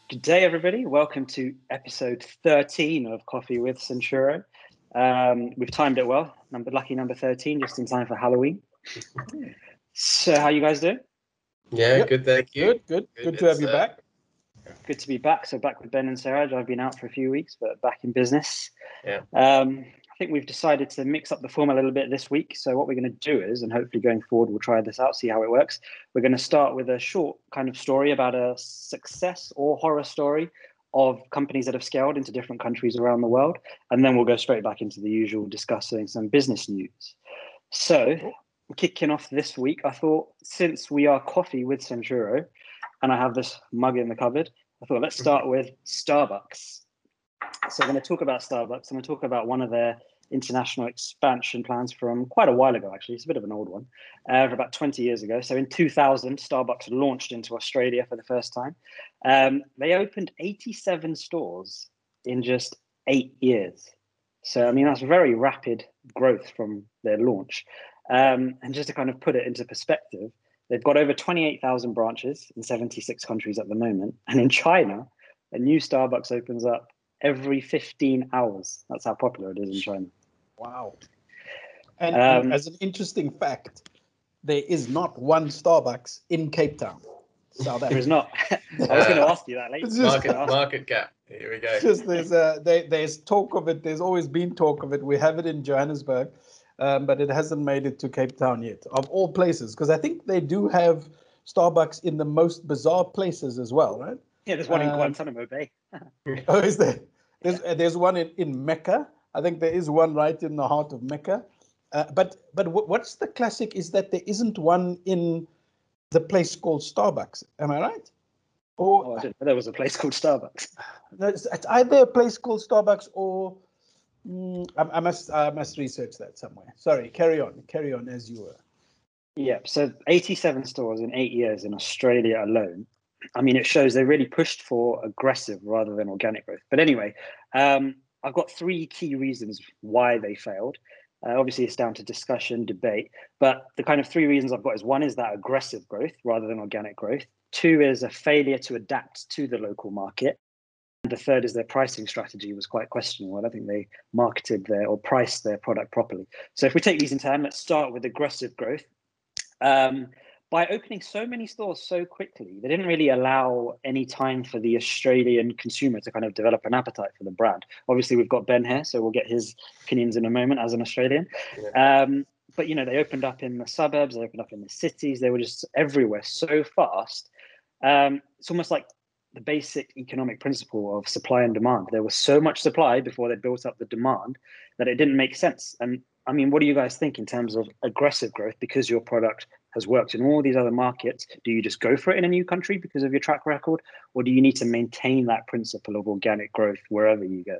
Good day, everybody. Welcome to episode 13 of Coffee with Centuro. We've timed it well. Lucky number 13, just in time for Halloween. So, how you guys doing? Yeah, good. Thank you. Good to have you back. Good to be back. So back with Ben and Saraj. I've been out for a few weeks, but back in business. Yeah. I think we've decided to mix up the format a little bit this week. So what we're going to do is, and hopefully going forward, we'll try this out, see how it works. We're going to start with a short kind of story about a success or horror story of companies that have scaled into different countries around the world. And then we'll go straight back into the usual discussing some business news. So kicking off this week, I thought since we are Coffee with Centuro and I have this mug in the cupboard, I thought let's start with Starbucks. So I'm going to talk about Starbucks. I'm going to talk about one of their international expansion plans from quite a while ago, actually. It's a bit of an old one, for about 20 years ago. So in 2000, Starbucks launched into Australia for the first time. They opened 87 stores in just 8 years. So, I mean, that's very rapid growth from their launch. And just to kind of put it into perspective, they've got over 28,000 branches in 76 countries at the moment. And in China, a new Starbucks opens up every 15 hours. That's how popular it is in China. Wow. And as an interesting fact, there is not one Starbucks in Cape Town, South Africa. There is not. I was going to ask you that later. Market gap. Here we go. Just there's talk of it. There's always been talk of it. We have it in Johannesburg, but it hasn't made it to Cape Town yet, of all places. Because I think they do have Starbucks in the most bizarre places as well, right? Yeah, there's one in Guantanamo Bay. Oh, is there? There's one in Mecca. I think there is one right in the heart of Mecca. But what's the classic is that there isn't one in the place called Starbucks. Am I right? Or I didn't know there was a place called Starbucks. No, it's either a place called Starbucks or I must research that somewhere. Sorry, carry on as you were. Yeah, so 87 stores in 8 years in Australia alone. I mean, it shows they really pushed for aggressive rather than organic growth. But anyway, I've got 3 key reasons why they failed. Obviously, it's down to discussion, debate. But the kind of 3 reasons I've got is 1 is that aggressive growth rather than organic growth. 2 is a failure to adapt to the local market. And the 3rd is their pricing strategy was quite questionable. I don't think they marketed or priced their product properly. So if we take these in turn, let's start with aggressive growth. By opening so many stores so quickly, they didn't really allow any time for the Australian consumer to kind of develop an appetite for the brand. Obviously, we've got Ben here, so we'll get his opinions in a moment as an Australian. Yeah. But, you know, they opened up in the suburbs, they opened up in the cities, they were just everywhere so fast. It's almost like the basic economic principle of supply and demand. There was so much supply before they built up the demand that it didn't make sense. And I mean, what do you guys think in terms of aggressive growth? Because your product has worked in all these other markets, do you just go for it in a new country because of your track record? Or do you need to maintain that principle of organic growth wherever you go?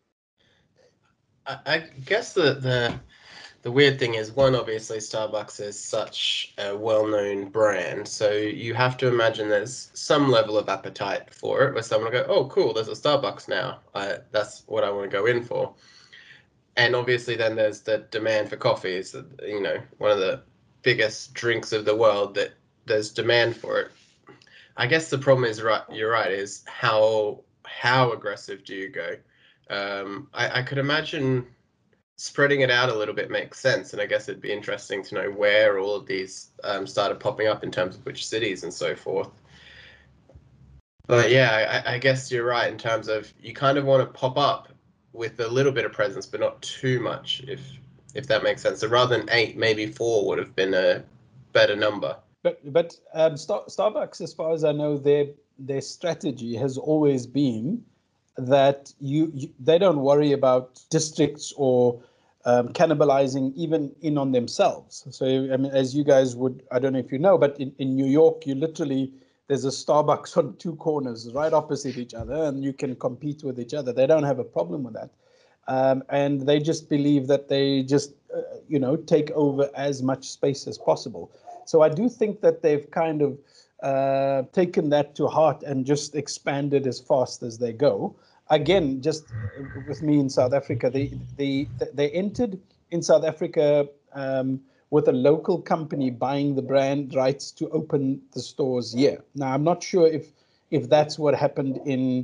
I guess the weird thing is, one, obviously Starbucks is such a well-known brand, so you have to imagine there's some level of appetite for it, where someone will go, oh, cool, there's a Starbucks now. That's what I want to go in for. And obviously then there's the demand for coffee. It's, you know, one of the biggest drinks of the world, that there's demand for it. I guess the problem is, you're right, is how aggressive do you go? I could imagine spreading it out a little bit makes sense, and I guess it'd be interesting to know where all of these started popping up in terms of which cities and so forth. But yeah, I guess you're right in terms of you kind of want to pop up with a little bit of presence, but not too much, if that makes sense. So rather than 8, maybe 4 would have been a better number. But Starbucks, as far as I know, their strategy has always been that they don't worry about districts or cannibalizing even in on themselves. So I mean, as you guys would, I don't know if you know, but in New York, there's a Starbucks on 2 corners right opposite each other, and you can compete with each other. They don't have a problem with that. And they just believe that they just, take over as much space as possible. So I do think that they've kind of taken that to heart and just expanded as fast as they go. Again, just with me in South Africa, they entered in South Africa with a local company buying the brand rights to open the stores here. Now, I'm not sure if if that's what happened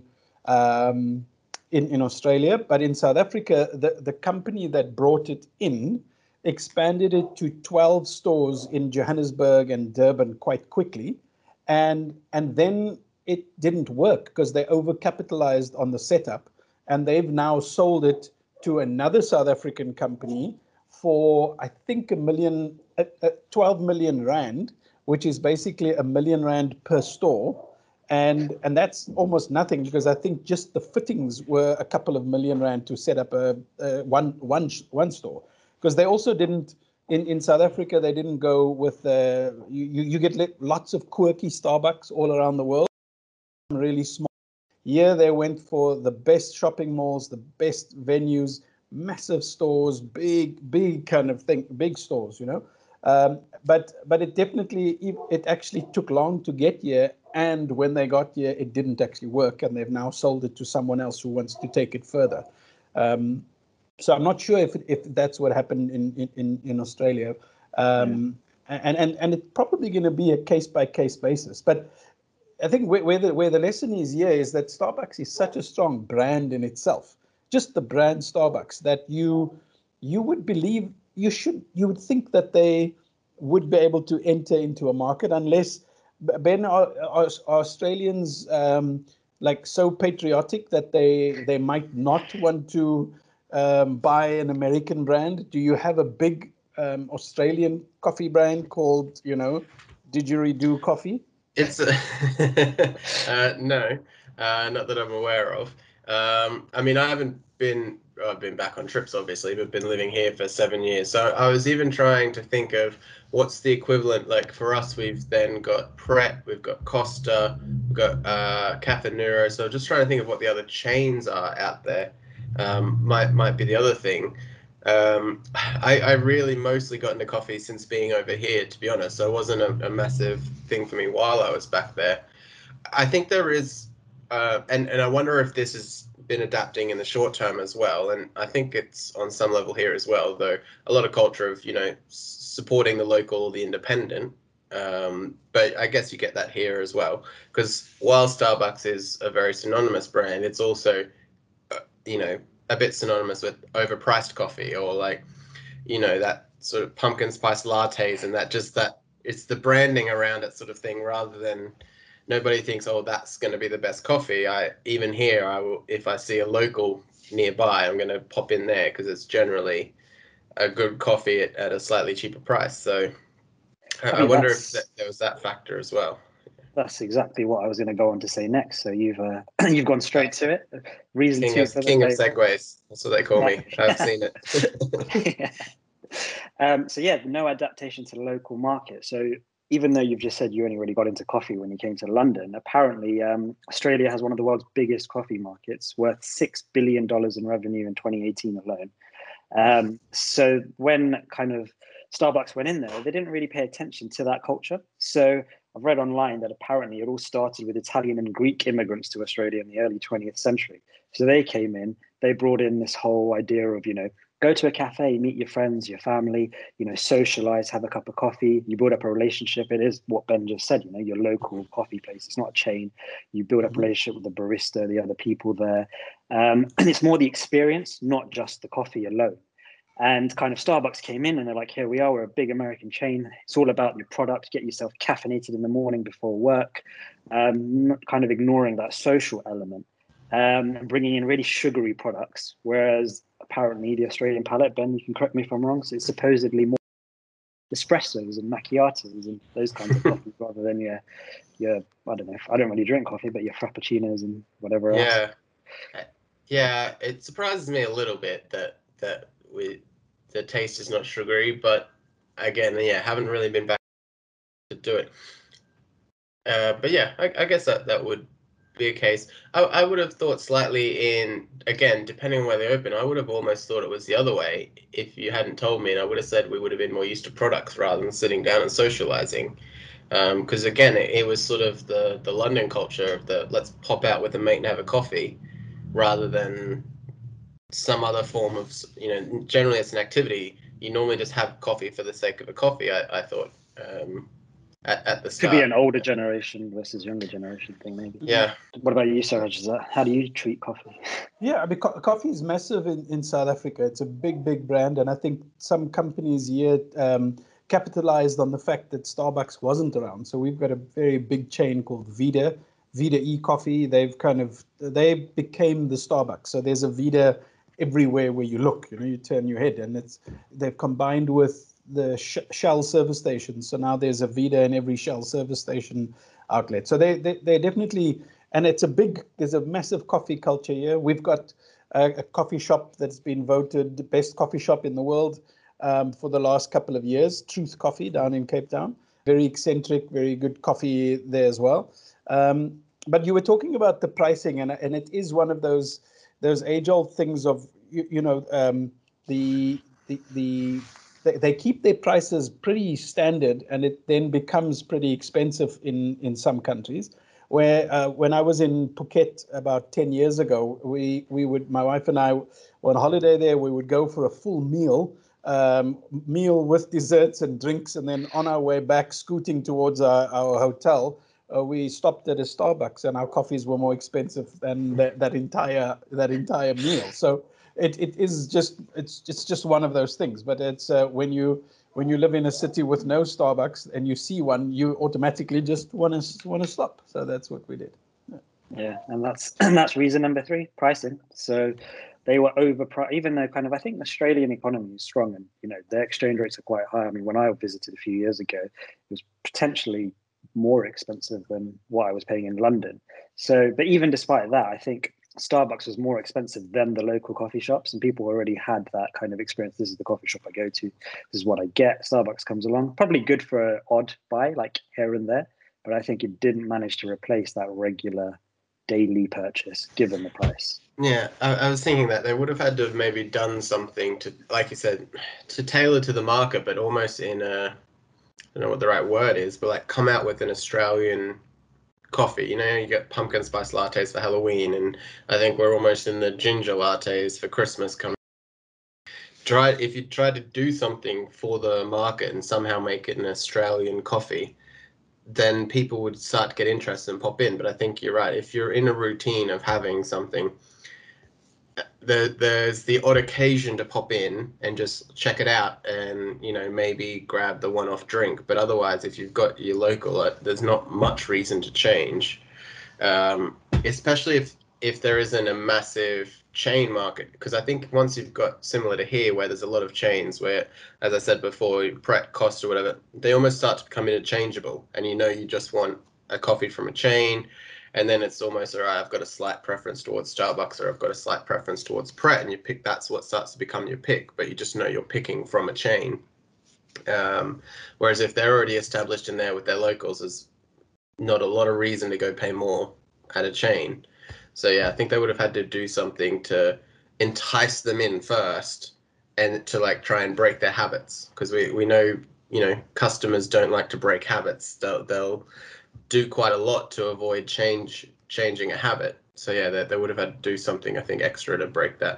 in Australia. But in South Africa, the company that brought it in expanded it to 12 stores in Johannesburg and Durban quite quickly. And then it didn't work because they overcapitalized on the setup, and they've now sold it to another South African company for, I think, 12 million rand, which is basically R1 million per store. And that's almost nothing, because I think just the fittings were a couple of million rand to set up one store. Because they also didn't, in South Africa, they didn't go with you get lots of quirky Starbucks all around the world, really small. Here they went for the best shopping malls, the best venues, massive stores, big kind of thing, big stores, you know. But it definitely, it actually took long to get here. And when they got here, it didn't actually work. And they've now sold it to someone else who wants to take it further. So I'm not sure if that's what happened in Australia. And it's probably going to be a case-by-case basis. But I think where the lesson is here is that Starbucks is such a strong brand in itself. Just the brand Starbucks, that you would believe, you would think that they would be able to enter into a market, unless, Ben, are Australians like so patriotic that they might not want to buy an American brand? Do you have a big Australian coffee brand called, Didgeridoo Coffee? It's no, not that I'm aware of. I mean, I haven't been. I've been back on trips, obviously, but been living here for 7 years. So I was even trying to think of what's the equivalent. Like for us, we've then got Pret, we've got Costa, we've got Caffè Nero. So just trying to think of what the other chains are out there. Might be the other thing. I really mostly got into coffee since being over here, to be honest. So it wasn't a massive thing for me while I was back there. I think there is, and I wonder if this has been adapting in the short term as well. And I think it's on some level here as well, though a lot of culture of, supporting the local, the independent. But I guess you get that here as well, because while Starbucks is a very synonymous brand, it's also, a bit synonymous with overpriced coffee, or like, that sort of pumpkin spice lattes, and that it's the branding around it sort of thing, rather than nobody thinks, oh, that's going to be the best coffee. Even here, I will, if I see a local nearby, I'm going to pop in there because it's generally a good coffee at a slightly cheaper price. So I wonder if there was that factor as well. That's exactly what I was going to go on to say next. So you've you've gone straight to it. Reason King two of for the segues. That's what they call me. I've seen it. So yeah, no adaptation to the local market. So even though you've just said you only really got into coffee when you came to London, apparently Australia has one of the world's biggest coffee markets, worth $6 billion in revenue in 2018 alone. So when kind of Starbucks went in there, they didn't really pay attention to that culture. So I've read online that apparently it all started with Italian and Greek immigrants to Australia in the early 20th century. So they came in, they brought in this whole idea of, go to a cafe, meet your friends, your family, socialize, have a cup of coffee. You build up a relationship. It is what Ben just said, your local coffee place. It's not a chain. You build up a relationship with the barista, the other people there. And it's more the experience, not just the coffee alone. And kind of Starbucks came in and they're like, here we are, we're a big American chain. It's all about your product. Get yourself caffeinated in the morning before work, kind of ignoring that social element, and bringing in really sugary products. Whereas apparently the Australian palate, Ben, you can correct me if I'm wrong, so it's supposedly more espressos and macchiatos and those kinds of coffees rather than your I don't know, I don't really drink coffee, but your frappuccinos and whatever else. Yeah, it surprises me a little bit that the taste is not sugary, but again, haven't really been back to do it. But yeah, I guess that would be a case. I would have thought slightly again, depending on where they open, I would have almost thought it was the other way if you hadn't told me, and I would have said we would have been more used to products rather than sitting down and socializing. Because again, it was sort of the London culture of the let's pop out with a mate and have a coffee, rather than some other form of, generally it's an activity. You normally just have coffee for the sake of a coffee, I thought. at the Could start. be an older generation versus younger generation thing, maybe. Yeah. What about you, Saraj? How do you treat coffee? Yeah, I mean, coffee is massive in South Africa. It's a big brand, and I think some companies here capitalized on the fact that Starbucks wasn't around. So we've got a very big chain called Vida e-coffee. They became the Starbucks. So there's a Vida everywhere where you look. You turn your head, and they've combined with the Shell service stations. So now there's a Vida in every Shell service station outlet. So they definitely. And there's a massive coffee culture here. We've got a coffee shop that's been voted the best coffee shop in the world for the last couple of years, Truth Coffee down in Cape Town. Very eccentric, very good coffee there as well. But you were talking about the pricing, and it is one of those age-old things of, they keep their prices pretty standard, and it then becomes pretty expensive in some countries. Where when I was in Phuket about 10 years ago, my wife and I were on holiday there. We would go for a full meal with desserts and drinks, and then on our way back, scooting towards our hotel, we stopped at a Starbucks, and our coffees were more expensive than that entire meal. So it's just one of those things. But it's when you live in a city with no Starbucks and you see one, you automatically just want to stop. So that's what we did. Yeah, and that's reason number 3, pricing. So they were overpriced, even though I think the Australian economy is strong, and their exchange rates are quite high. I mean, when I visited a few years ago, it was potentially more expensive than what I was paying in London. So, but even despite that, I think Starbucks was more expensive than the local coffee shops, and people already had that kind of experience. This is the coffee shop I go to. This is what I get. Starbucks comes along, probably good for an odd buy, like here and there, but I think it didn't manage to replace that regular daily purchase given the price. Yeah, I was thinking that they would have had to have maybe done something to, like you said, to tailor to the market, but almost in a, I don't know what the right word is, but like come out with an Australian coffee. You get pumpkin spice lattes for Halloween, and I think we're almost in the ginger lattes for Christmas coming. If you try to do something for the market and somehow make it an Australian coffee, then people would start to get interested and pop in. But I think you're right. If you're in a routine of having something, there's the odd occasion to pop in and just check it out and maybe grab the one-off drink. But otherwise, if you've got your local, there's not much reason to change, especially if there isn't a massive chain market. Because I think once you've got, similar to here, where there's a lot of chains where, as I said before, Pret, Costa, whatever, they almost start to become interchangeable, and you just want a coffee from a chain. And then it's almost, all right, I've got a slight preference towards Starbucks, or I've got a slight preference towards Pret, and you pick, that's what starts to become your pick, but you just know you're picking from a chain. Whereas if they're already established in there with their locals, there's not a lot of reason to go pay more at a chain. So yeah, I think they would have had to do something to entice them in first, and to try and break their habits, because we know customers don't like to break habits. They'll do quite a lot to avoid changing a habit. So yeah, they would have had to do something, I think, extra to break that.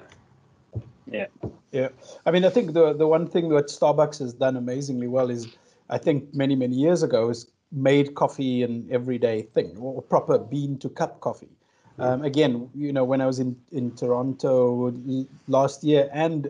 Yeah. I mean, I think the one thing that Starbucks has done amazingly well is, I think many years ago, is made coffee an everyday thing, or proper bean to cup coffee. Again, when I was in Toronto last year and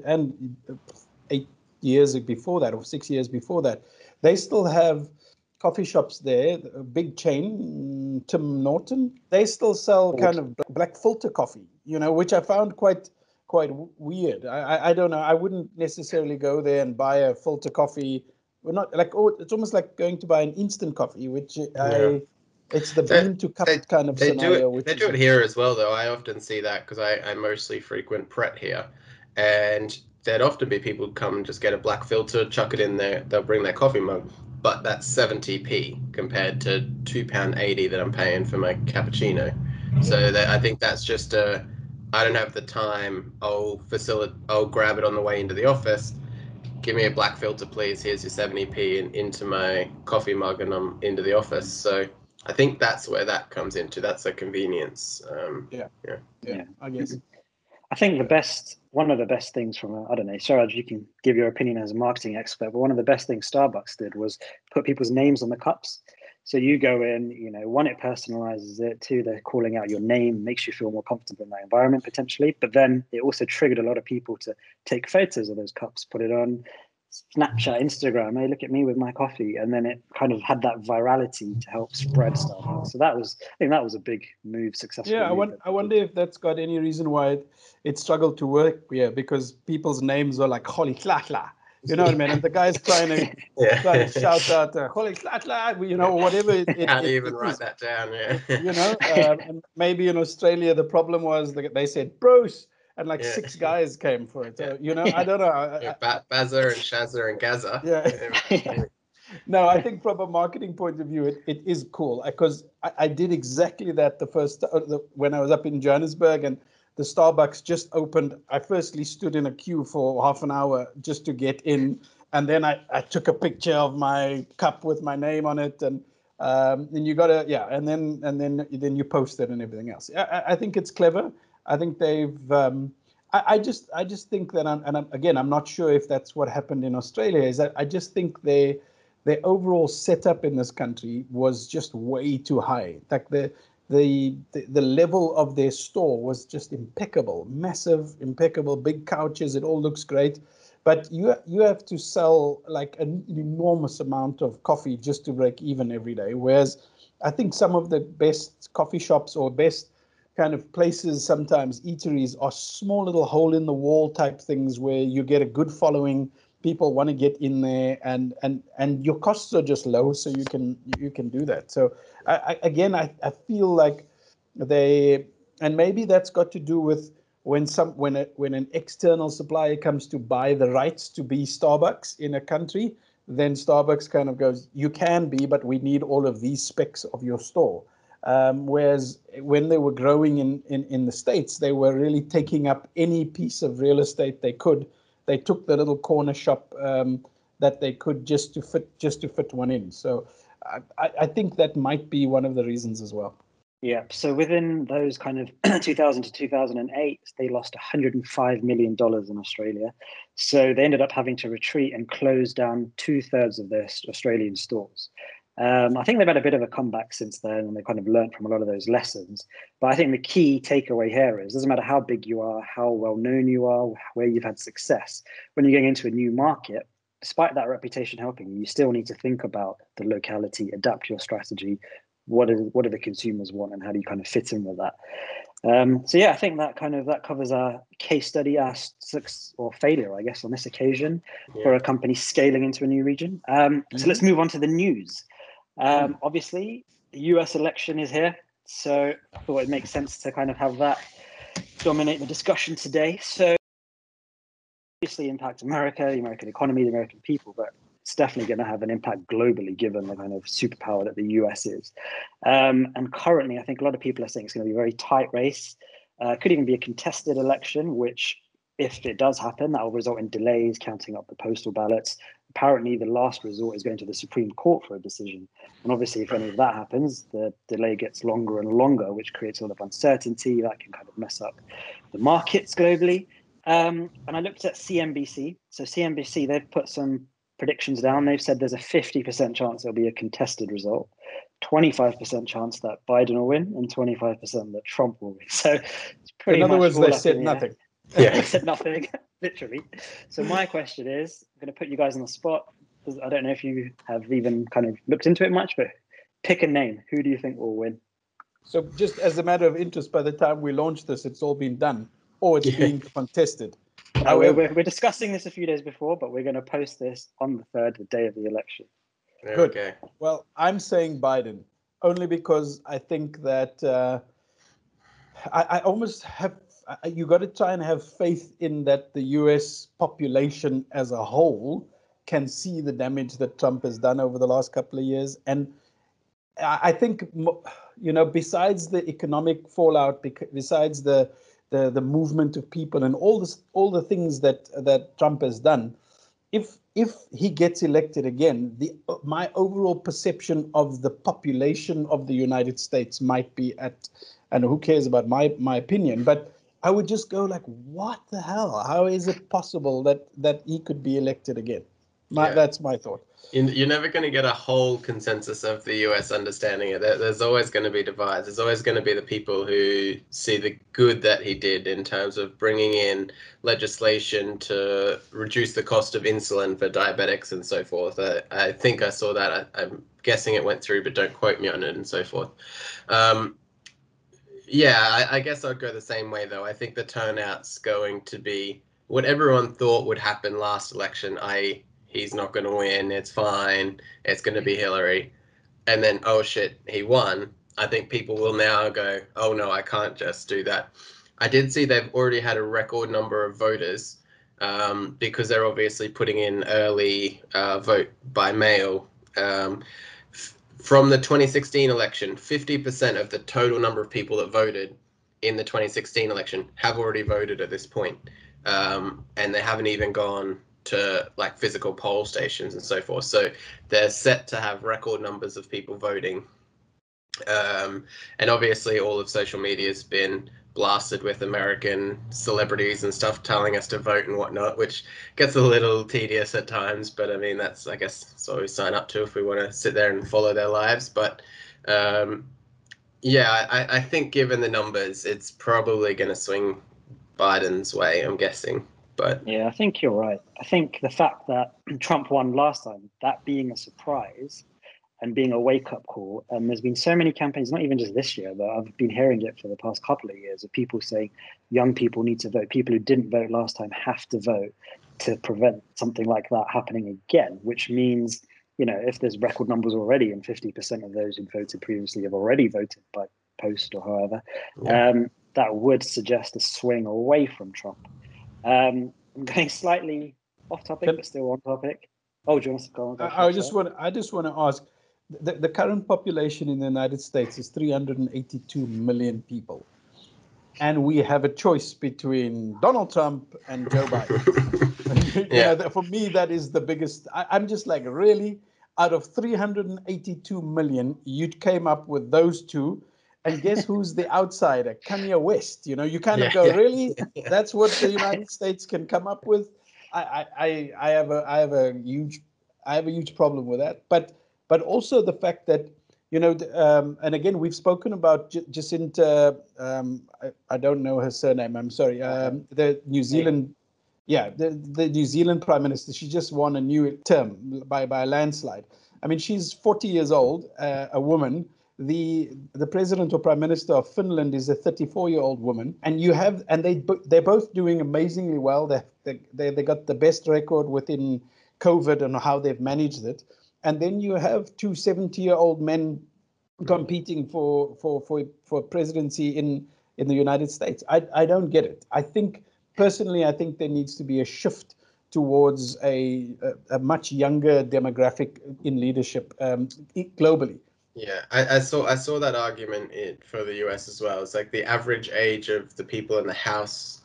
8 years before that, or 6 years before that, they still have coffee shops there, a big chain, Tim Norton. They still sell kind of black filter coffee, which I found quite weird. I don't know. I wouldn't necessarily go there and buy a filter coffee. We're not it's almost like going to buy an instant coffee, which it's the bean to cup kind of scenario. They do it here as well, though. I often see that because I mostly frequent Pret here, and there'd often be people who come and just get a black filter, chuck it in there. They'll bring their coffee mug, but that's 70p compared to £2.80 that I'm paying for my cappuccino. So I think that's just I don't have the time. I'll grab it on the way into the office. Give me a black filter, please. Here's your 70p, and into my coffee mug, and I'm into the office. So I think that's where that comes into. That's a convenience. Yeah, I guess. I think one of the best things from, I don't know, Suraj, you can give your opinion as a marketing expert, but one of the best things Starbucks did was put people's names on the cups. So you go in, one, it personalizes it. Two, they're calling out your name, makes you feel more comfortable in that environment potentially. But then it also triggered a lot of people to take photos of those cups, put it on Snapchat, Instagram. Hey, look at me with my coffee. And then it kind of had that virality to help spread Starbucks. So I think that was a big move, successful. Yeah, I wonder if that's got any reason why it struggled to work. Yeah, because people's names are like Holy Tlatla. You know what I mean? And the guy's trying to shout out Holy Tlatla, whatever. How do you even write that down? Yeah. And maybe in Australia, the problem was they said Bruce, and like 6 guys came for it. So, I don't know. Bazza and Shazza and Gaza. Yeah. No, I think from a marketing point of view, it is cool because I did exactly that when I was up in Johannesburg and the Starbucks just opened. I firstly stood in a queue for half an hour just to get in. And then I took a picture of my cup with my name on it. And you got to, and then you post it and everything else. I think it's clever. I think they've, I just think that, I'm not sure if that's what happened in Australia, is that I just think their overall setup in this country was just way too high. Like the level of their store was just impeccable, massive, impeccable, big couches. It all looks great, but you have to sell like an enormous amount of coffee just to break even every day. Whereas I think some of the best coffee shops or best kind of places, sometimes eateries, are small little hole in the wall type things where you get a good following. People want to get in there, and your costs are just low, so you can do that. So I feel like and maybe that's got to do with when an external supplier comes to buy the rights to be Starbucks in a country, then Starbucks kind of goes, you can be, but we need all of these specs of your store. Whereas when they were growing in the States, they were really taking up any piece of real estate they could. They took the little corner shop that they could just to fit one in. So I think that might be one of the reasons as well. Yeah. So within those kind of 2000 to 2008, they lost $105 million in Australia. So they ended up having to retreat and close down 2/3 of their Australian stores. I think they've had a bit of a comeback since then, and they kind of learned from a lot of those lessons. But I think the key takeaway here is, it doesn't matter how big you are, how well known you are, where you've had success, when you're going into a new market, despite that reputation helping you, you still need to think about the locality, adapt your strategy. What do the consumers want, and how do you kind of fit in with that? So yeah, I think that covers our case study, our success or failure, I guess, on this occasion for a company scaling into a new region. So let's move on to the news. Obviously, the US election is here, so I thought it makes sense to kind of have that dominate the discussion today. So obviously impact America, the American economy, the American people, but it's definitely going to have an impact globally, given the kind of superpower that the US is. And currently, I think a lot of people are saying it's going to be a very tight race. Could even be a contested election, which, if it does happen, that will result in delays counting up the postal ballots. Apparently, the last resort is going to the Supreme Court for a decision. And obviously, if any of that happens, the delay gets longer and longer, which creates a lot of uncertainty that can kind of mess up the markets globally. And I looked at CNBC. So CNBC, they've put some predictions down. They've said there's a 50% chance there'll be a contested result, 25% chance that Biden will win, and 25% that Trump will win. So it's pretty much. In other words, they said nothing. Yeah, they said nothing, literally. So my question is, I'm going to put you guys on the spot. I don't know if you have even kind of looked into it much, but pick a name. Who do you think will win? So just as a matter of interest, by the time we launch this, it's all been done, or it's being contested. We're discussing this a few days before, but we're going to post this on the 3rd, the day of the election. Good. Okay. Well, I'm saying Biden, only because I think that I almost have, you got to try and have faith in that the US population as a whole can see the damage that Trump has done over the last couple of years. And I think, besides the economic fallout, besides the movement of people and all the things that Trump has done, if he gets elected again, my overall perception of the population of the United States might be at, and who cares about my opinion, but I would just go like, what the hell? How is it possible that he could be elected again? That's my thought. You're never going to get a whole consensus of the US understanding it. There's always going to be divides. There's always going to be the people who see the good that he did in terms of bringing in legislation to reduce the cost of insulin for diabetics and so forth. I think I saw that. I'm guessing it went through, but don't quote me on it and so forth. I guess I'd go the same way, though. I think the turnout's going to be what everyone thought would happen last election, i.e., he's not going to win, it's fine, it's going to be Hillary. And then, oh shit, he won. I think people will now go, oh no, I can't just do that. I did see they've already had a record number of voters because they're obviously putting in early vote by mail. From the 2016 election, 50% of the total number of people that voted in the 2016 election have already voted at this point. And they haven't even gone to like physical poll stations and so forth. So they're set to have record numbers of people voting. And obviously all of social media has been blasted with American celebrities and stuff telling us to vote and whatnot, which gets a little tedious at times. But I mean, that's, I guess, what we sign up to if we want to sit there and follow their lives. But I think given the numbers, it's probably going to swing Biden's way, I'm guessing. But yeah, I think you're right. I think the fact that Trump won last time, that being a surprise and being a wake-up call, and there's been so many campaigns, not even just this year, but I've been hearing it for the past couple of years, of people saying young people need to vote. People who didn't vote last time have to vote to prevent something like that happening again, which means, you know, if there's record numbers already and 50% of those who voted previously have already voted by post or however, that would suggest a swing away from Trump. I'm going slightly off topic, but still on topic. Oh, do you want to go on? I just want to ask, the current population in the United States is 382 million people. And we have a choice between Donald Trump and Joe Biden. You know, for me, that is the biggest. I'm just like, really? Out of 382 million, you came up with those two. And guess who's the outsider? Kanye West. You know, you kind of go, really? That's what the United States can come up with? I have a huge problem with that. But also the fact that, you know, and again, we've spoken about Jacinta. I don't know her surname. I'm sorry. The New Zealand, the New Zealand Prime Minister. She just won a new term by a landslide. I mean, she's 40 years old, a woman. The president or prime minister of Finland is a 34-year-old woman, and they're both doing amazingly well. They got the best record within COVID and how they've managed it. And then you have two 70-year-old men competing for presidency in the United States. I don't get it. I think there needs to be a shift towards a much younger demographic in leadership globally. Yeah, I saw that argument for the US as well. It's like the average age of the people in the House,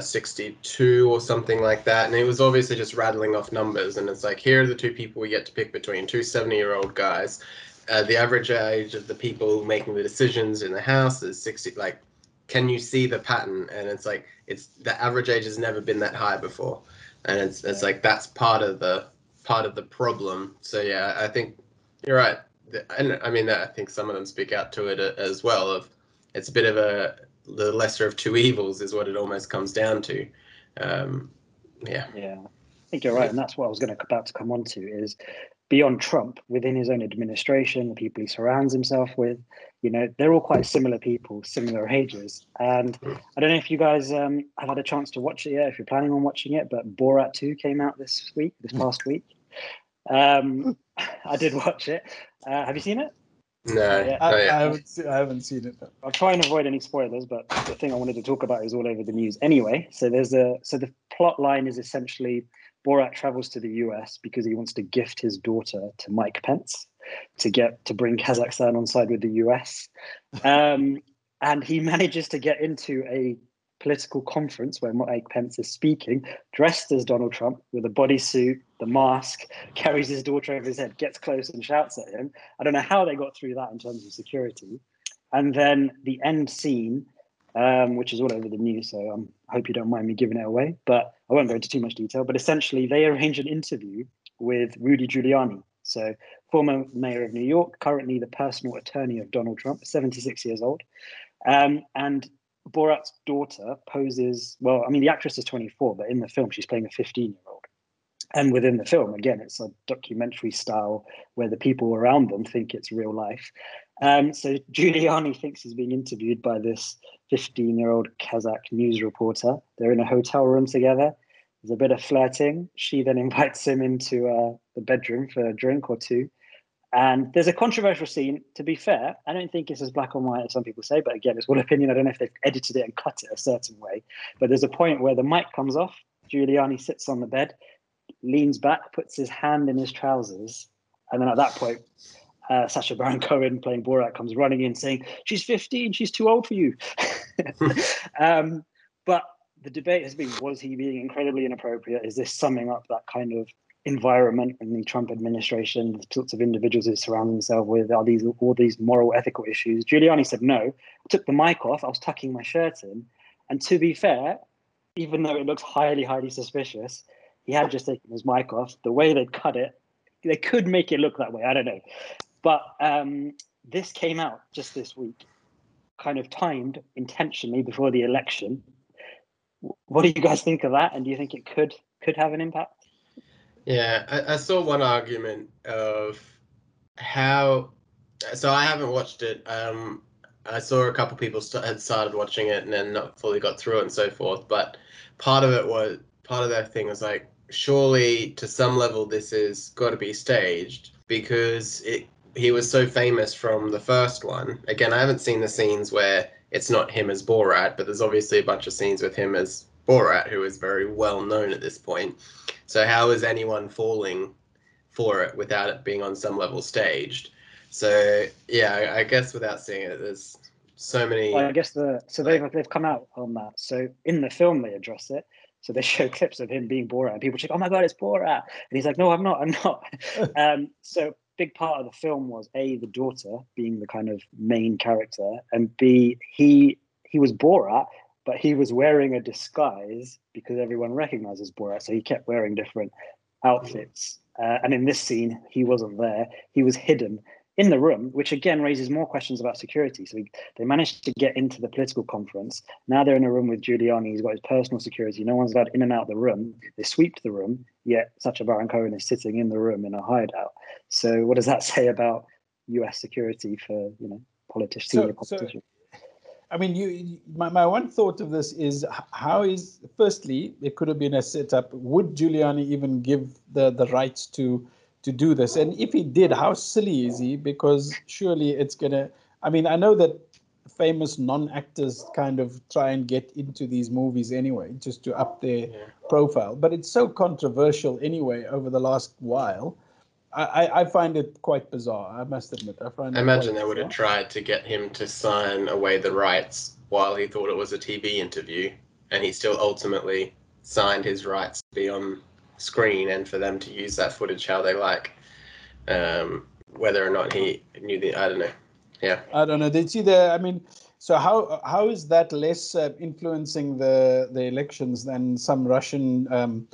62 or something like that. And it was obviously just rattling off numbers. And it's like, here are the two people we get to pick between, two 70-year-old guys. The average age of the people making the decisions in the House is 60. Like, can you see the pattern? And it's like, the average age has never been that high before. And it's like, that's part of the problem. So yeah, I think you're right. And I mean, I think some of them speak out to it as well. Of it's a bit of the lesser of two evils is what it almost comes down to. Yeah, I think you're right, and that's what I was about to come on to is beyond Trump, within his own administration, the people he surrounds himself with, you know, they're all quite similar people, similar ages. And I don't know if you guys have had a chance to watch it yet, if you're planning on watching it, but Borat 2 came out this past week. I did watch it. Have you seen it? No, I haven't seen it. I'll try and avoid any spoilers, but the thing I wanted to talk about is all over the news anyway. So the plot line is essentially Borat travels to the US because he wants to gift his daughter to Mike Pence to bring Kazakhstan on side with the US. And he manages to get into a political conference where Mike Pence is speaking, dressed as Donald Trump with a bodysuit, the mask, carries his daughter over his head, gets close and shouts at him. I don't know how they got through that in terms of security. And then the end scene, which is all over the news. So I hope you don't mind me giving it away, but I won't go into too much detail. But essentially, they arranged an interview with Rudy Giuliani. So former mayor of New York, currently the personal attorney of Donald Trump, 76 years old. And Borat's daughter poses, well, I mean, the actress is 24, but in the film, she's playing a 15-year-old. And within the film, again, it's a documentary style where the people around them think it's real life. So Giuliani thinks he's being interviewed by this 15-year-old Kazakh news reporter. They're in a hotel room together. There's a bit of flirting. She then invites him into the bedroom for a drink or two. And there's a controversial scene. To be fair, I don't think it's as black and white as some people say, but again, it's all opinion. I don't know if they've edited it and cut it a certain way. But there's a point where the mic comes off. Giuliani sits on the bed, leans back, puts his hand in his trousers. And then at that point, Sacha Baron Cohen playing Borat comes running in saying, "She's 15, she's too old for you." But the debate has been, was he being incredibly inappropriate? Is this summing up that kind of environment in the Trump administration, the sorts of individuals he surrounds himself with? Are these all these moral, ethical issues? Giuliani said no. I took the mic off. I was tucking my shirt in. And to be fair, even though it looks highly, highly suspicious, he had just taken his mic off. The way they'd cut it, they could make it look that way. I don't know. But this came out just this week, kind of timed intentionally before the election. What do you guys think of that? And do you think it could have an impact? Yeah, I saw one argument of how. So I haven't watched it. I saw a couple people had started watching it and then not fully got through it and so forth. But part of their thing was like, surely to some level this is got to be staged because he was so famous from the first one. Again, I haven't seen the scenes where it's not him as Borat, but there's obviously a bunch of scenes with him as Borat, who is very well known at this point. So how is anyone falling for it without it being on some level staged? So yeah, I guess without seeing it, there's so many. Well, I guess they've come out on that. So in the film they address it. So they show clips of him being Borat, and people check, "Oh my God, it's Borat!" And he's like, "No, I'm not." So big part of the film was A, the daughter being the kind of main character, and B, he was Borat, but he was wearing a disguise because everyone recognizes Borat. So he kept wearing different outfits. And in this scene, he wasn't there. He was hidden in the room, which again raises more questions about security. So they managed to get into the political conference. Now they're in a room with Giuliani. He's got his personal security. No one's allowed in and out of the room. They sweep the room, yet Sacha Baron Cohen is sitting in the room in a hideout. So what does that say about US security for, senior politicians? I mean, my one thought of this is firstly, it could have been a setup. Would Giuliani even give the rights to do this? And if he did, how silly is he? Because surely it's going to, I mean, I know that famous non-actors kind of try and get into these movies anyway, just to up their profile. But it's so controversial anyway over the last while. I find it quite bizarre, I must admit. I imagine they would have tried to get him to sign away the rights while he thought it was a TV interview, and he still ultimately signed his rights to be on screen and for them to use that footage how they like. Whether or not he knew I don't know. Yeah. I don't know. Did you see so how is that less influencing the elections than some Russian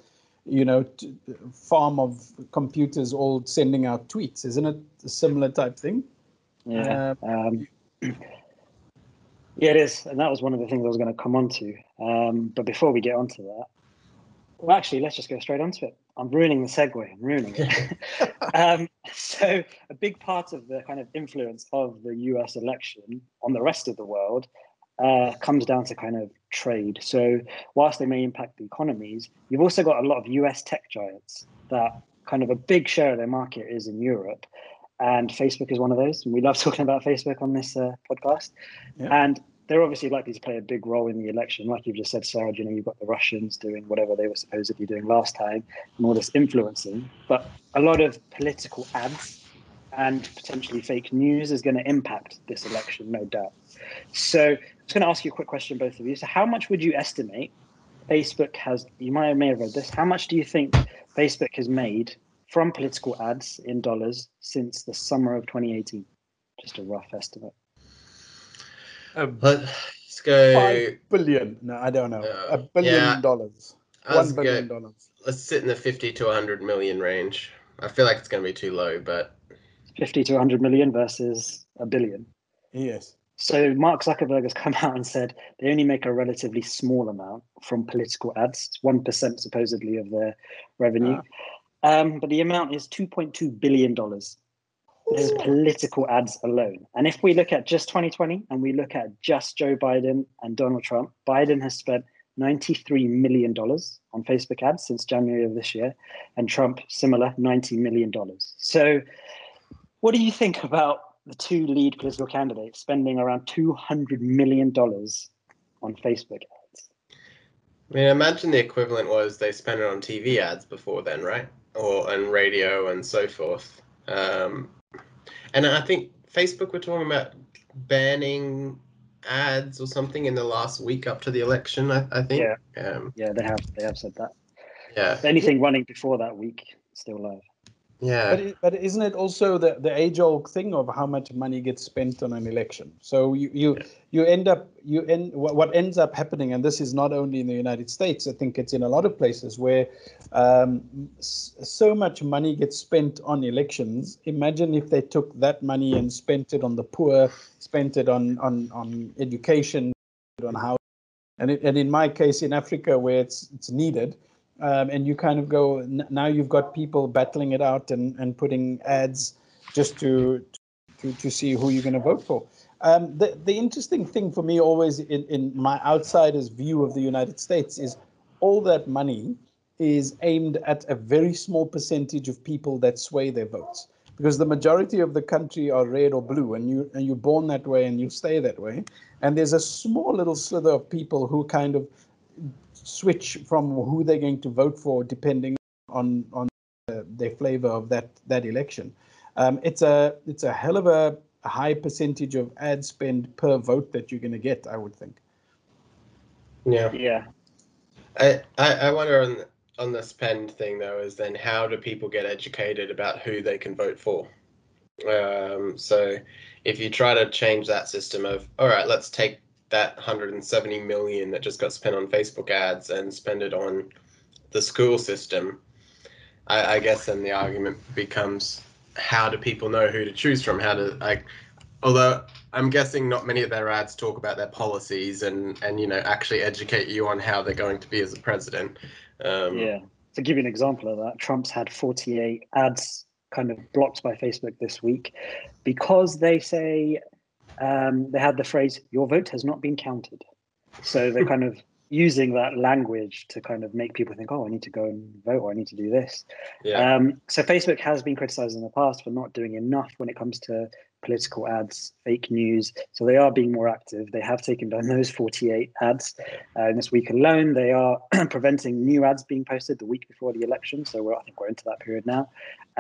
farm of computers all sending out tweets? Isn't it a similar type thing? Yeah. Yeah, it is. And that was one of the things I was going to come on to. But before we get onto that, well, actually, let's just go straight onto it. I'm ruining the segue. I'm ruining it. So a big part of the kind of influence of the US election on the rest of the world comes down to kind of trade. So whilst they may impact the economies, you've also got a lot of US tech giants that kind of a big share of their market is in Europe. And Facebook is one of those. And we love talking about Facebook on this podcast. Yeah. And they're obviously likely to play a big role in the election. Like you've just said, Sarah, you've got the Russians doing whatever they were supposedly doing last time and all this influencing. But a lot of political ads and potentially fake news is going to impact this election, no doubt. So I was going to ask you a quick question, both of you. So how much would you estimate Facebook has, you may have read this, how much do you think Facebook has made from political ads in dollars since the summer of 2018? Just a rough estimate. But Let's go. $5 billion. No, I don't know. $1 billion. $1 billion. Let's sit in the 50 to 100 million range. I feel like it's going to be too low, but 50 to 100 million versus $1 billion. Yes. So Mark Zuckerberg has come out and said they only make a relatively small amount from political ads. It's 1% supposedly of their revenue. But the amount is $2.2 billion. This is political ads alone. And if we look at just 2020 and we look at just Joe Biden and Donald Trump, Biden has spent $93 million on Facebook ads since January of this year, and Trump, similar, $90 million. So what do you think about the two lead political candidates spending around $200 million on Facebook ads? I mean, imagine the equivalent was they spent it on TV ads before then, right? And radio and so forth. And I think Facebook were talking about banning ads or something in the last week up to the election, I think. Yeah, they have said that. Yeah. Anything running before that week still live. Yeah. But isn't it also the age-old thing of how much money gets spent on an election? So what ends up happening, and this is not only in the United States, I think it's in a lot of places where so much money gets spent on elections. Imagine if they took that money and spent it on the poor, spent it on education, on housing, and in my case in Africa where it's needed. And you kind of go, now you've got people battling it out and putting ads just to see who you're going to vote for. The interesting thing for me always in my outsider's view of the United States is all that money is aimed at a very small percentage of people that sway their votes. Because the majority of the country are red or blue, and you're born that way and you stay that way. And there's a small little slither of people who kind of switch from who they're going to vote for depending on their flavor of that election. It's a hell of a high percentage of ad spend per vote that you're going to get, I would think. Yeah. I wonder on the spend thing though is then how do people get educated about who they can vote for? So if you try to change that system of, all right, let's take that 170 million that just got spent on Facebook ads and spend it on the school system, I guess then the argument becomes, how do people know who to choose from? Although I'm guessing not many of their ads talk about their policies and actually educate you on how they're going to be as a president. To give you an example of that, Trump's had 48 ads kind of blocked by Facebook this week because they say they had the phrase, your vote has not been counted. So they're kind of using that language to kind of make people think, oh, I need to go and vote, or I need to do this. So Facebook has been criticized in the past for not doing enough when it comes to political ads, fake news. So they are being more active. They have taken down those 48 ads. In this week alone, they are preventing new ads being posted the week before the election. So I think we're into that period now.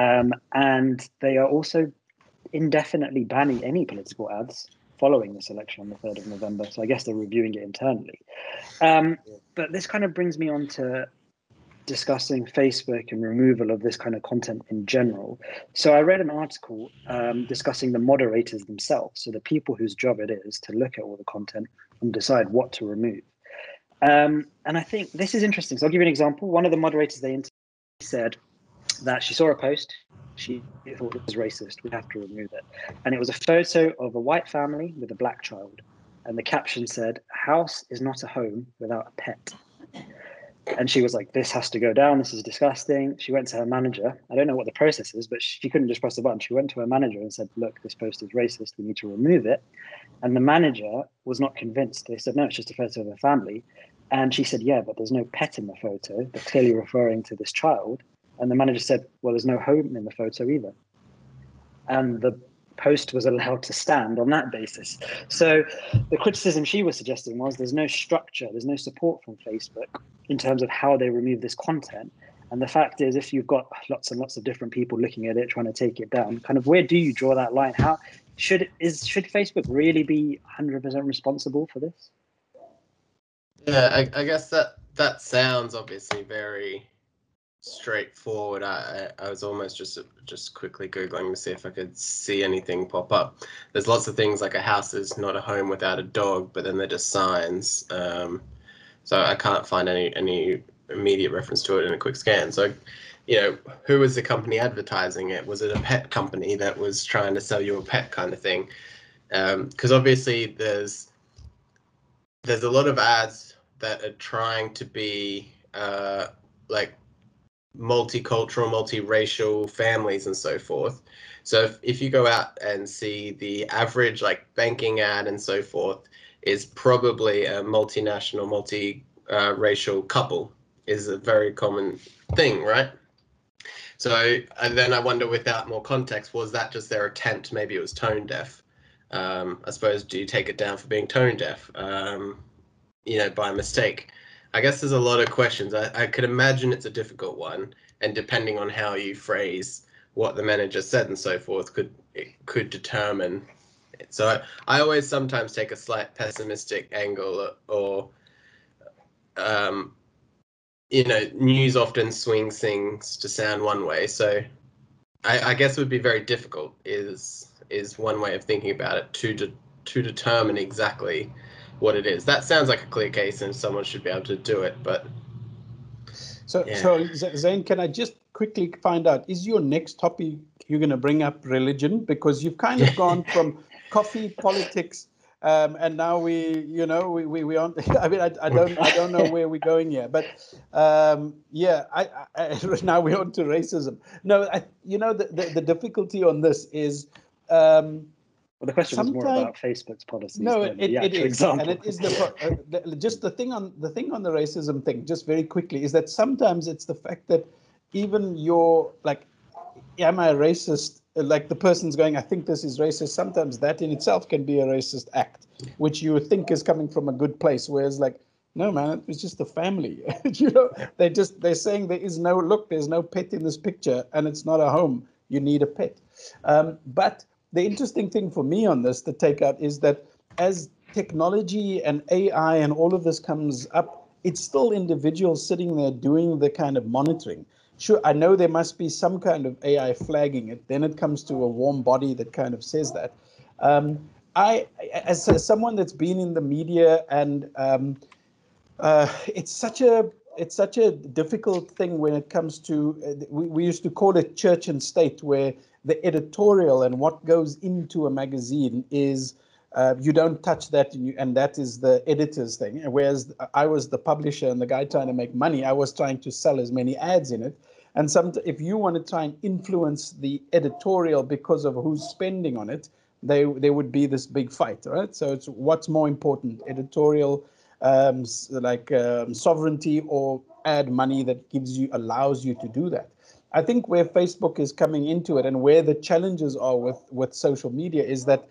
And they are also indefinitely banning any political ads following this election on the 3rd of November. So I guess they're reviewing it internally. But this kind of brings me on to discussing Facebook and removal of this kind of content in general. So I read an article discussing the moderators themselves, so the people whose job it is to look at all the content and decide what to remove. And I think this is interesting. So I'll give you an example. One of the moderators they interviewed said that she saw a post. She thought it was racist. We have to remove it. And it was a photo of a white family with a black child. And the caption said, "House is not a home without a pet." And she was like, this has to go down. This is disgusting. She went to her manager. I don't know what the process is, but she couldn't just press the button. She went to her manager and said, look, this post is racist. We need to remove it. And the manager was not convinced. They said, no, it's just a photo of a family. And she said, yeah, but there's no pet in the photo. They're clearly referring to this child. And the manager said, well, there's no home in the photo either. And the post was allowed to stand on that basis. So the criticism she was suggesting was there's no structure, there's no support from Facebook in terms of how they remove this content. And the fact is, if you've got lots and lots of different people looking at it, trying to take it down, kind of where do you draw that line? How should Facebook really be 100% responsible for this? Yeah, I guess that sounds obviously very straightforward. I was almost just quickly Googling to see if I could see anything pop up. There's lots of things like a house is not a home without a dog, but then they're just signs. So I can't find any immediate reference to it in a quick scan. So, who was the company advertising it? Was it a pet company that was trying to sell you a pet kind of thing? Because obviously there's a lot of ads that are trying to be like multicultural, multiracial families and so forth. So if you go out and see the average like banking ad and so forth is probably a multinational, multi-racial couple is a very common thing, right? So and then I wonder, without more context, was that just their attempt? Maybe it was tone deaf. I suppose, do you take it down for being tone deaf, by mistake? I guess there's a lot of questions. I could imagine it's a difficult one, and depending on how you phrase what the manager said and so forth, could determine it. So I always sometimes take a slight pessimistic angle, or news often swings things to sound one way. So I guess it would be very difficult is one way of thinking about it, to determine exactly what it is. That sounds like a clear case and someone should be able to do it, but so Zane, can I just quickly find out, is your next topic you're going to bring up religion? Because you've kind of gone from coffee, politics, and now we aren't. I mean, I don't know where we're going here, but now we're on to racism. No, the difficulty on this is. Well, the question was more about Facebook's policies. No, than it is, example. and it is just the thing on the racism thing. Just very quickly, is that sometimes it's the fact that even your like, am I a racist? Like the person's going, I think this is racist. Sometimes that in itself can be a racist act, which you would think is coming from a good place. Whereas like, no man, it was just a family. They're saying there's no pet in this picture, and it's not a home. You need a pet, but. The interesting thing for me on this to take out is that as technology and AI and all of this comes up, it's still individuals sitting there doing the kind of monitoring. Sure, I know there must be some kind of AI flagging it. Then it comes to a warm body that kind of says that. As someone that's been in the media, and it's such a difficult thing when it comes to, we used to call it church and state, where the editorial and what goes into a magazine is you don't touch that, and that is the editor's thing. Whereas I was the publisher and the guy trying to make money, I was trying to sell as many ads in it. And if you want to try and influence the editorial because of who's spending on it, there would be this big fight, right? So it's what's more important, editorial, sovereignty, or ad money that allows you to do that. I think where Facebook is coming into it, and where the challenges are with social media, is that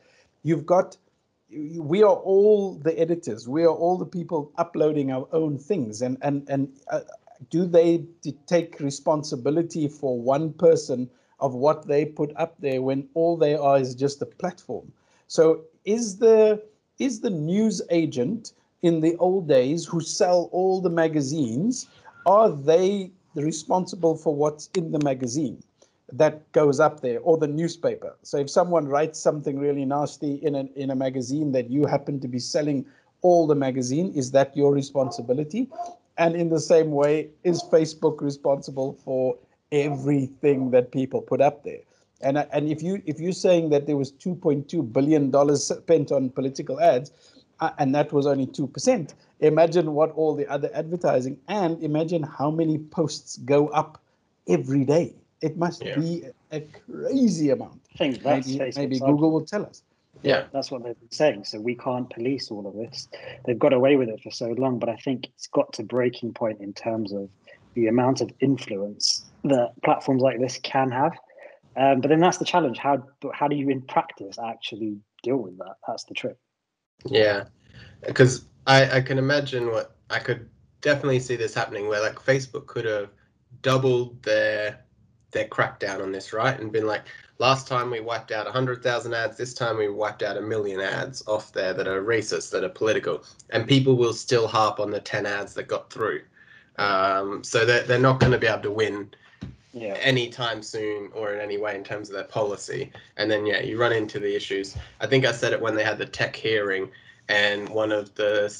we are all the editors, we are all the people uploading our own things, and do they take responsibility for one person of what they put up there when all they are is just a platform? So is the news agent in the old days who sell all the magazines, are they responsible for what's in the magazine that goes up there, or the newspaper? So if someone writes something really nasty in a magazine that you happen to be selling all the magazine, is that your responsibility? And in the same way, is Facebook responsible for everything that people put up there? And if you're saying that there was $2.2 billion spent on political ads, and that was only 2%, imagine what all the other advertising, and imagine how many posts go up every day. It must be a crazy amount. I think that's maybe Google will tell us. Yeah, that's what they've been saying. So we can't police all of this. They've got away with it for so long, but I think it's got to breaking point in terms of the amount of influence that platforms like this can have. But then that's the challenge. How do you in practice actually deal with that? That's the trick. Yeah, because I can imagine I could definitely see this happening, where like Facebook could have doubled their crackdown on this, right? And been like, last time we wiped out 100,000 ads, this time we wiped out 1 million ads off there that are racist, that are political, and people will still harp on the 10 ads that got through. So they're not going to be able to win Yeah. anytime soon or in any way in terms of their policy. And then, yeah, you run into the issues. I think I said it when they had the tech hearing, and one of the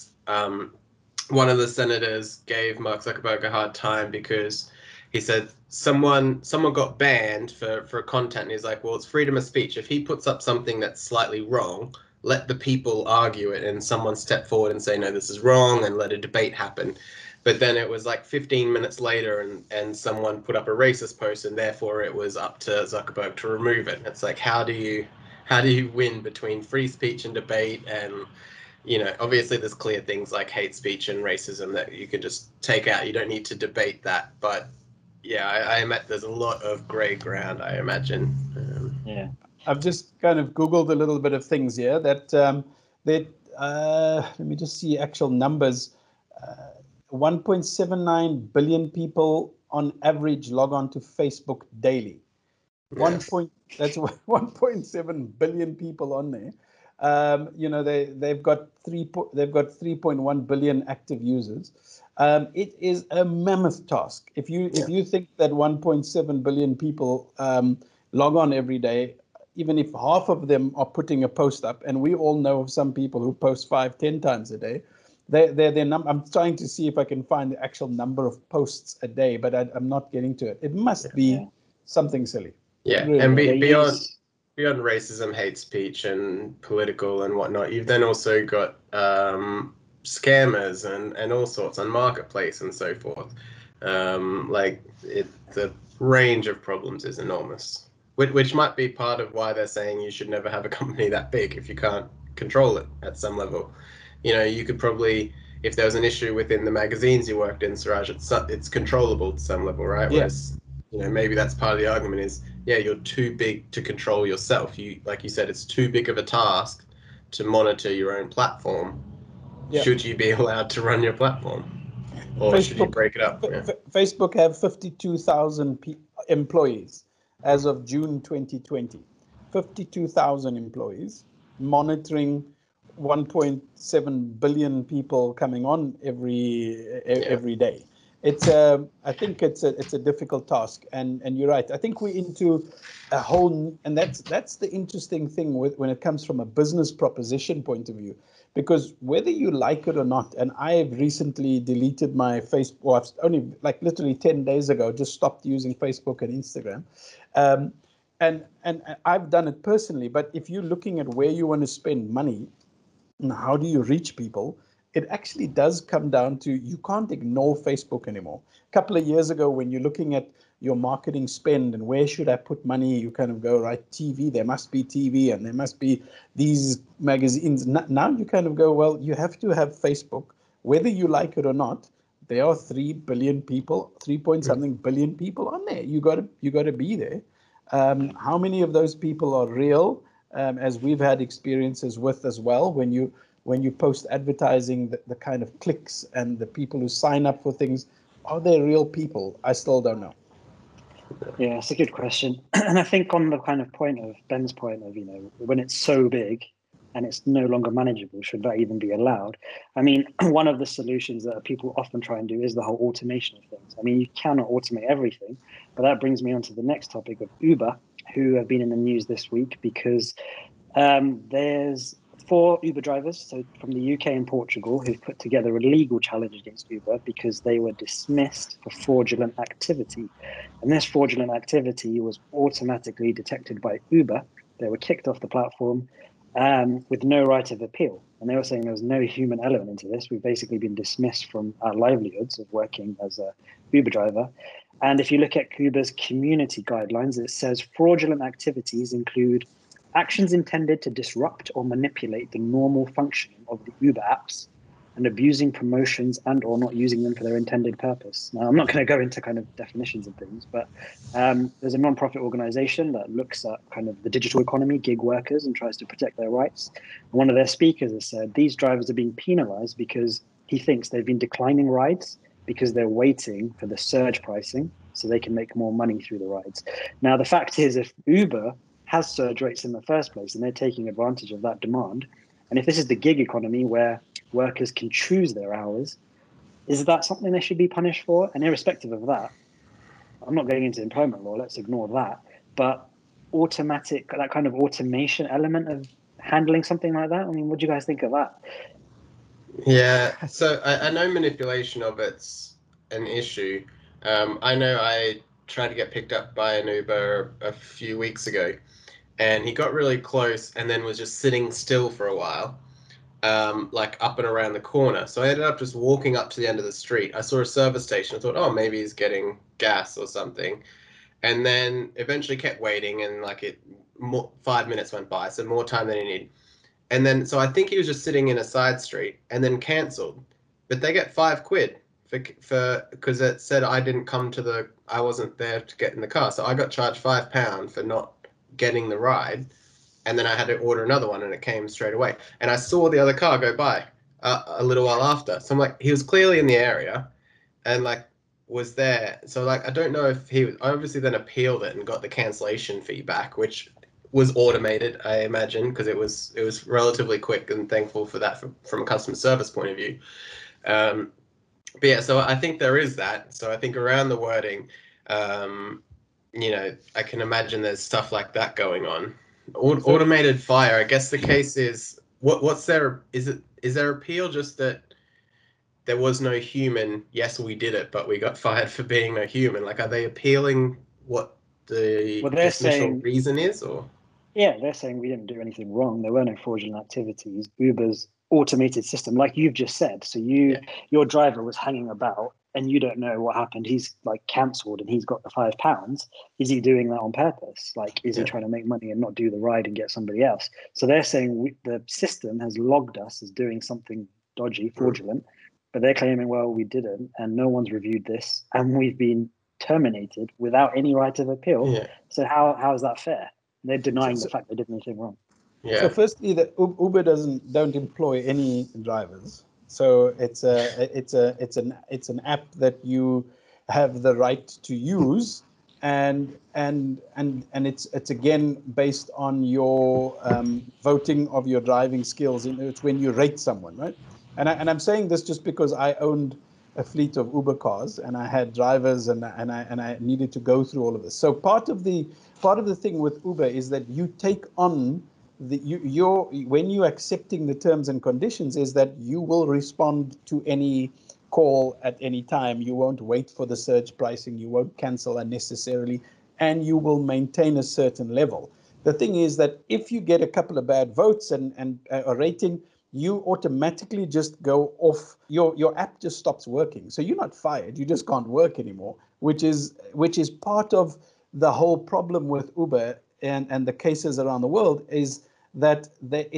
senators gave Mark Zuckerberg a hard time because he said someone got banned for content. And he's like, well, it's freedom of speech. If he puts up something that's slightly wrong, let the people argue it and someone step forward and say, no, this is wrong, and let a debate happen. But then it was like 15 minutes later and someone put up a racist post, and therefore it was up to Zuckerberg to remove it. It's like, how do you win between free speech and debate? And, you know, obviously there's clear things like hate speech and racism that you can just take out. You don't need to debate that. But yeah, I imagine there's a lot of gray ground, I imagine. Yeah. I've just kind of Googled a little bit of things here that let me just see actual numbers. 1.79 billion people on average log on to Facebook daily. That's 1.7 billion people on there. You know, they've got 3.1 billion active users. It is a mammoth task. If you think that 1.7 billion people log on every day, even if half of them are putting a post up, and we all know of some people who post 5-10 times a day. I'm trying to see if I can find the actual number of posts a day, but I'm not getting to it. It must be something silly. Yeah, really. And beyond racism, hate speech, and political and whatnot, you've then also got scammers and all sorts on Marketplace and so forth. The range of problems is enormous, which might be part of why they're saying you should never have a company that big if you can't control it at some level. You know, you could probably, if there was an issue within the magazines you worked in, Suraj, it's controllable to some level, right? Yeah. Whereas, you know, maybe that's part of the argument is, yeah, you're too big to control yourself. Like you said, it's too big of a task to monitor your own platform. Yeah. Should you be allowed to run your platform? Or should you break it up? Facebook have 52,000 employees as of June 2020. 52,000 employees monitoring 1.7 billion people coming on every day. I think it's a difficult task, and you're right. I think we're into a whole, and that's the interesting thing when it comes from a business proposition point of view, because whether you like it or not, and I've recently deleted my Facebook, well, only like literally 10 days ago, just stopped using Facebook and Instagram. And I've done it personally, but if you're looking at where you want to spend money, and how do you reach people, it actually does come down to you can't ignore Facebook anymore. A couple of years ago, when you're looking at your marketing spend and where should I put money, you kind of go, right, TV, there must be TV and there must be these magazines. Now you kind of go, well, you have to have Facebook, whether you like it or not. There are 3 billion people, 3-point-something billion people on there. You got to be there. How many of those people are real? As we've had experiences with as well, when you post advertising, the kind of clicks and the people who sign up for things, are they real people? I still don't know. Yeah, it's a good question. And I think on the kind of point of Ben's point of, you know, when it's so big and it's no longer manageable, should that even be allowed? I mean, one of the solutions that people often try and do is the whole automation of things. I mean, you cannot automate everything, but that brings me on to the next topic of Uber, who have been in the news this week because there's 4 Uber drivers, so from the UK and Portugal, who've put together a legal challenge against Uber because they were dismissed for fraudulent activity. And this fraudulent activity was automatically detected by Uber. They were kicked off the platform with no right of appeal. And they were saying there was no human element into this. We've basically been dismissed from our livelihoods of working as a Uber driver. And if you look at Uber's community guidelines, it says fraudulent activities include actions intended to disrupt or manipulate the normal functioning of the Uber apps and abusing promotions and or not using them for their intended purpose. Now, I'm not going to go into kind of definitions of things, but there's a non-profit organization that looks at kind of the digital economy, gig workers, and tries to protect their rights. And one of their speakers has said these drivers are being penalized because he thinks they've been declining rides because they're waiting for the surge pricing so they can make more money through the rides. Now, the fact is, if Uber has surge rates in the first place and they're taking advantage of that demand, and if this is the gig economy where workers can choose their hours, Is that something they should be punished for? And irrespective of that, I'm not going into employment law, let's ignore that. But that kind of automation element of handling something like that, I mean, what do you guys think of that? Yeah, so I know manipulation of it's an issue. I know I tried to get picked up by an Uber a few weeks ago, and he got really close and then was just sitting still for a while, like up and around the corner. So I ended up just walking up to the end of the street. I saw a service station. I thought, oh, maybe he's getting gas or something. And then eventually kept waiting, and 5 minutes went by, so more time than he needed. And then, so I think he was just sitting in a side street and then cancelled. But they get £5 for because it said I wasn't there to get in the car. So I got charged £5 for not getting the ride. And then I had to order another one, and it came straight away. And I saw the other car go by a little while after. So I'm like, he was clearly in the area and was there. So I don't know if I obviously then appealed it and got the cancellation fee back, which was automated, I imagine, because it was relatively quick, and thankful for that from a customer service point of view. But yeah, so I think there is that. So I think around the wording, I can imagine there's stuff like that going on. Automated fire. I guess the case is what's there? Is there appeal just that there was no human? Yes, we did it, but we got fired for being no human. Are they appealing what the initial reason is, or? Yeah, they're saying we didn't do anything wrong. There were no fraudulent activities. Uber's automated system, like you've just said. So your driver was hanging about and you don't know what happened. He's cancelled and he's got the £5. Is he doing that on purpose? Is he trying to make money and not do the ride and get somebody else? So they're saying the system has logged us as doing something dodgy, fraudulent, but they're claiming, well, we didn't, and no one's reviewed this, and we've been terminated without any right of appeal. Yeah. So how is that fair? They're denying the fact they did anything wrong. Yeah. So firstly, the Uber don't employ any drivers. So it's an app that you have the right to use, and it's again based on your voting of your driving skills. It's when you rate someone, right? And I'm saying this just because I owned a fleet of Uber cars, and I had drivers, and I needed to go through all of this. So part of the thing with Uber is that you take on when you're accepting the terms and conditions, is that you will respond to any call at any time. You won't wait for the surge pricing. You won't cancel unnecessarily, and you will maintain a certain level. The thing is that if you get a couple of bad votes and a rating, you automatically just go off. Your app just stops working. So you're not fired. You just can't work anymore, which is part of the whole problem with Uber and the cases around the world, is that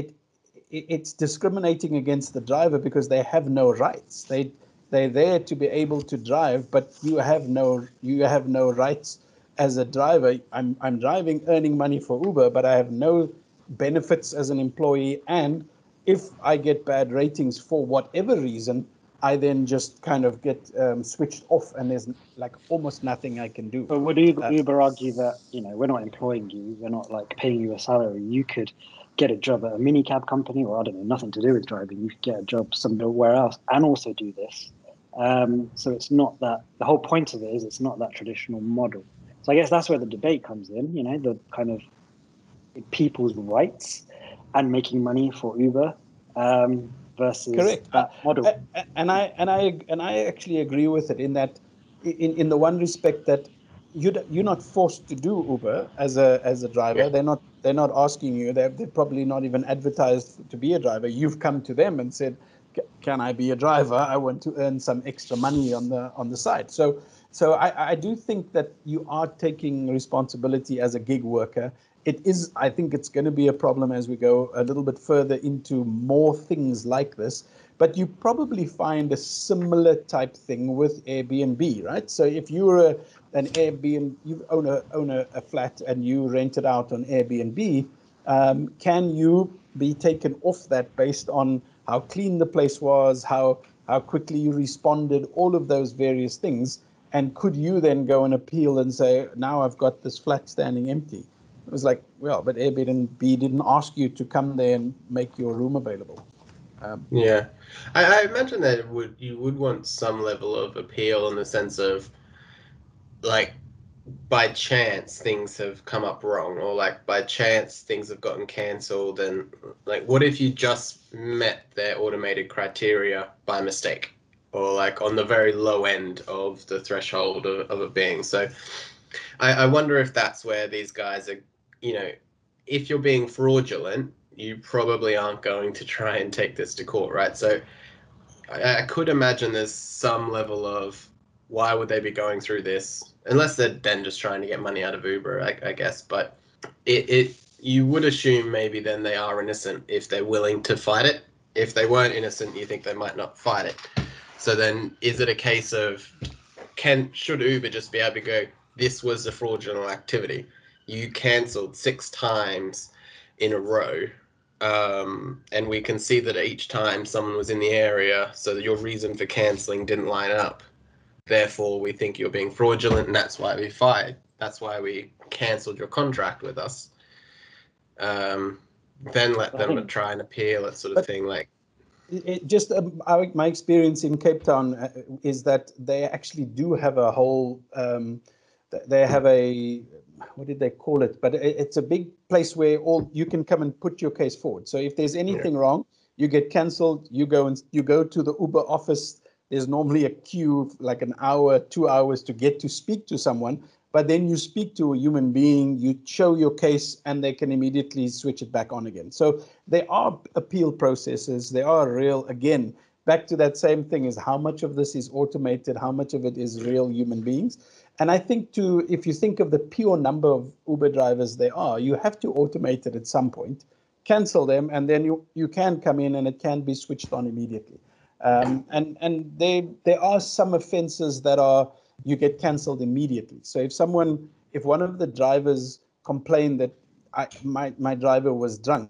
it's discriminating against the driver because they have no rights. They're there to be able to drive, but you have no rights as a driver. I'm driving, earning money for Uber, but I have no benefits as an employee. And if I get bad ratings for whatever reason, I then just kind of get switched off, and there's almost nothing I can do. But would Uber argue that, we're not employing you, we're not paying you a salary? You could get a job at a minicab company, or I don't know, nothing to do with driving. You could get a job somewhere else and also do this. So it's not that, the whole point of it is it's not that traditional model. So I guess that's where the debate comes in, the kind of people's rights and making money for Uber versus correct that model. And I actually agree with it in that, in the one respect that you're not forced to do Uber as a driver. Yeah. They're not asking you. They're probably not even advertised to be a driver. You've come to them and said, "Can I be a driver? I want to earn some extra money on the side." So I do think that you are taking responsibility as a gig worker. I think it's going to be a problem as we go a little bit further into more things like this. But you probably find a similar type thing with Airbnb, right? So if you're an Airbnb, you own a flat and you rent it out on Airbnb, can you be taken off that based on how clean the place was, how quickly you responded, all of those various things? And could you then go and appeal and say, now I've got this flat standing empty? It was but Airbnb didn't ask you to come there and make your room available. Yeah, I imagine that you would want some level of appeal in the sense of, like, by chance things have come up wrong, or like by chance things have gotten cancelled, and like what if you just met their automated criteria by mistake, or like on the very low end of the threshold of it being. So I wonder if that's where these guys are, you know, if you're being fraudulent, you probably aren't going to try and take this to court, right? So I could imagine there's some level of why would they be going through this, unless they're then just trying to get money out of Uber, I guess. But it you would assume maybe then they are innocent if they're willing to fight it. If they weren't innocent, you think they might not fight it. So then, is it a case of should Uber just be able to go, this was a fraudulent activity, you cancelled 6 times in a row, and we can see that each time someone was in the area, so that your reason for cancelling didn't line up. Therefore, we think you're being fraudulent, and that's why we fired. That's why we cancelled your contract with us. Then let them try and appeal, that sort of thing. Like, just my experience in Cape Town is that they actually do have a whole. They have a, what did they call it? But it's a big place where you can come and put your case forward. So if there's anything wrong, you get cancelled. You go to the Uber office. There's normally a queue, like an hour, 2 hours to get to speak to someone. But then you speak to a human being, you show your case, and they can immediately switch it back on again. So there are appeal processes. They are real. Again, back to that same thing, is how much of this is automated, how much of it is real human beings. And I think if you think of the pure number of Uber drivers there are, you have to automate it at some point, cancel them, and then you can come in and it can be switched on immediately. And there are some offenses that you get cancelled immediately. So if one of the drivers complained that my driver was drunk,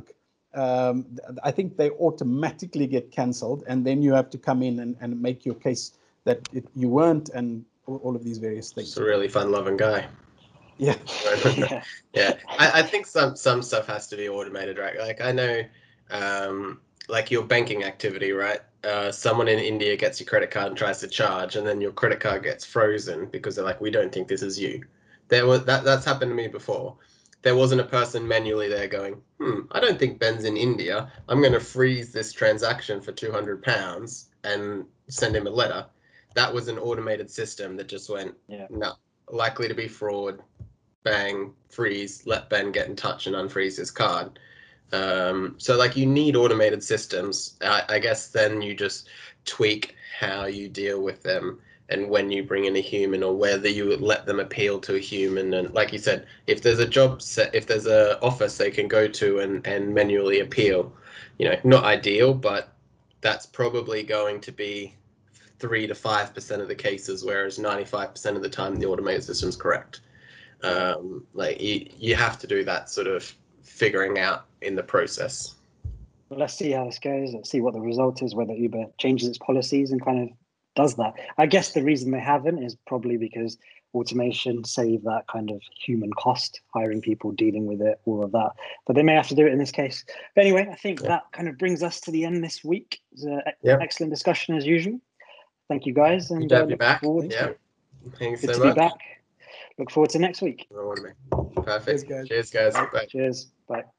I think they automatically get cancelled, and then you have to come in and make your case that you weren't, and all of these various things. It's a really fun-loving guy. Yeah. Yeah. I think some stuff has to be automated, right? Like, I know, like your banking activity, right? Someone in India gets your credit card and tries to charge, and then your credit card gets frozen because they're like, we don't think this is you. That's happened to me before. There wasn't a person manually there going, I don't think Ben's in India. I'm going to freeze this transaction for £200 and send him a letter. That was an automated system that just went, no, likely to be fraud, bang, freeze, let Ben get in touch and unfreeze his card. So like, you need automated systems. I guess then you just tweak how you deal with them, and when you bring in a human, or whether you would let them appeal to a human. And like you said, if there's a job set, if there's an office they can go to and manually appeal, not ideal, but that's probably going to be 3 to 5% of the cases, whereas 95% of the time the automated system's correct. Like, you have to do that sort of figuring out in the process. Well, let's see how this goes. Let's see what the result is, whether Uber changes its policies and kind of does that. I guess the reason they haven't is probably because automation save that kind of human cost, hiring people, dealing with it, all of that. But they may have to do it in this case. But anyway, I think that kind of brings us to the end this week. It was an excellent discussion as usual. Thank you, guys. And good to have you back. Thanks so to much. be back. Look forward to next week. Perfect. Cheers, guys. Bye. Bye. Cheers. Bye.